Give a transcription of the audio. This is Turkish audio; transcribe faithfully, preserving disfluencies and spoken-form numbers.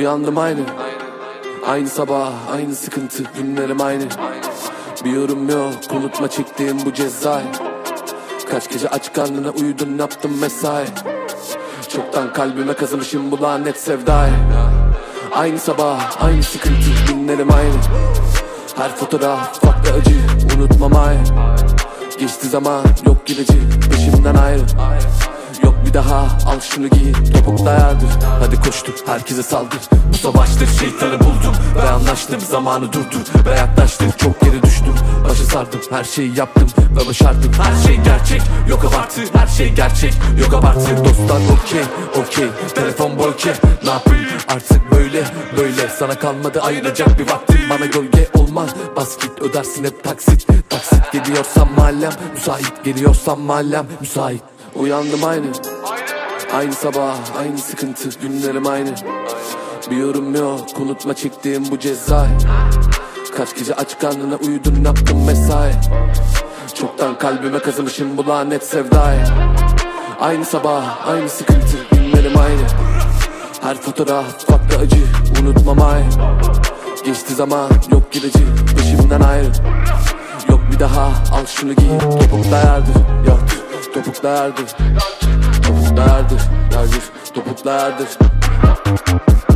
Uyandım aynı, aynı sabah, aynı sıkıntı, günlerim aynı. Bir yorum yok, unutma çektiğim bu cezayı. Kaç gece aç karnına uyudun, yaptım mesai. Çoktan kalbime kazımışım bu lanet sevdayı. Aynı sabah, aynı sıkıntı, günlerim aynı. Her fotoğraf farklı acı, unutmam ay. Geçti zaman, yok gideci, peşimden ayrı. Yok bir daha, al şunu giy, topukla yardır. Hadi koştur, herkese saldır. Bu savaştır, şeytanı buldum ve anlaştım. Zamanı durdu ve yaklaştık, çok geri düştüm. Başı sardım, her şeyi yaptım ve başardım. Her şey gerçek, yok abartı. Her şey gerçek, yok abartı. Dostlar okey, okey, telefon boyke. Ne yapayım artık böyle, böyle. Sana kalmadı ayıracak bir vaktim. Bana gölge olma, bas git, ödersin hep taksit. Taksit geliyorsam mahallem müsait, geliyorsam mahallem müsait. Uyandım aynı, aynı sabah, aynı sıkıntı, günlerim aynı. Bir yorum yok, unutma çektiğim bu cezayı. Kaç gece aç karnına uyudun, yaptım mesai. Çoktan kalbime kazımışım bu lanet sevdayı. Aynı sabah, aynı sıkıntı, günlerim aynı. Her fotoğraf farklı acı, unutmam ay. Geçti zaman, yok gideci, peşimden ayrı. Yok bir daha, al şunu giy, topukla yardır. Yok, topukla yardır. Topukla yardır, yardır, topukla yardır.